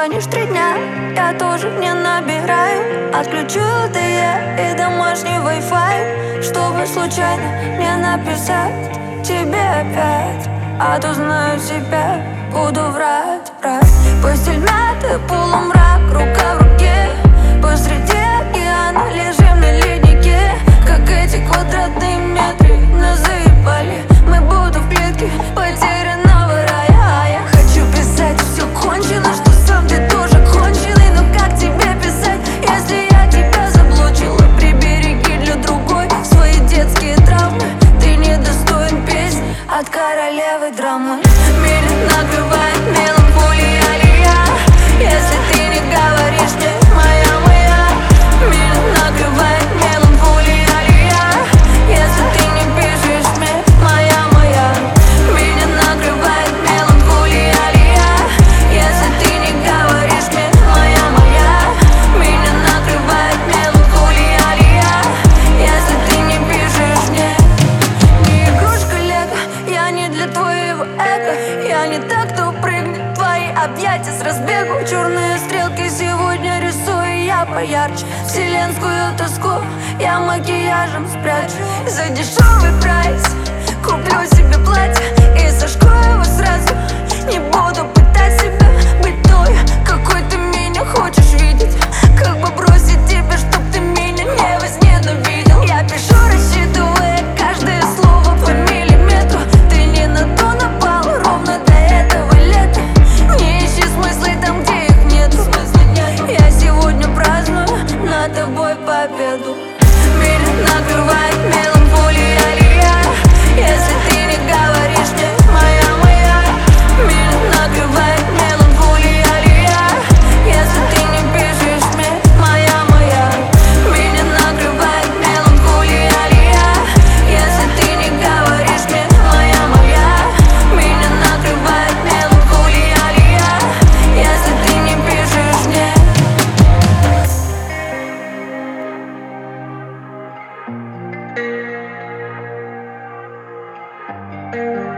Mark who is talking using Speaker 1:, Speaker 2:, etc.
Speaker 1: звонишь 3 дня, я тоже не набираю. Отключу LTE и домашний Wi-Fi, чтобы случайно не написать тебе опять. А то знаю себя, буду врать. Постель мята, полумрак, рука в руке. Посреди океана лежим на леднике. Как эти квадратные метры нас заебали. Мы будто в клетке потерянного рая. А я хочу писать, все кончено, что сам ты тоже конченый. Но как тебе писать, если я тебя заблочила? Прибереги для другой свои детские травмы. Ты недостоин песни от королевы драмы. Меня накрывает меланхолия, если ты не говоришь мне, моя. Меня накрывает меланхолия, если ты не пишешь мне, моя. Меня накрывает меланхолия, если ты не говоришь мне, моя. Меня накрывает меланхолия, если ты не пишешь мне. Не игрушка Лего, я не для твоего эго. Я не так, кто прыгнет в твои объятия с разбегу. Черные стрелки сегодня рисую я поярче. Вселенскую тоску я макияжем спрячу. За дешевый прайс куплю себе платье и сожгу его сразу. Не буду пытать себя быть той, какой ты меня хочешь видеть. Как бы бросить тебя, чтоб ты меня не возненавидел. Я пишу, рассчитывая каждое слово по миллиметру. Ты не на то напал ровно до этого лета. Не ищи смысла там, где их нету. Я сегодня праздную над тобой победу. Меня накрывает меланхолия, если ты не говоришь мне, моя. Меня накрывает меланхолия, если ты не пишешь мне, моя. Меня накрывает меланхолия, если ты не говоришь мне, моя. Меня накрывает меланхолия, если ты не пишешь мне.
Speaker 2: Thank you.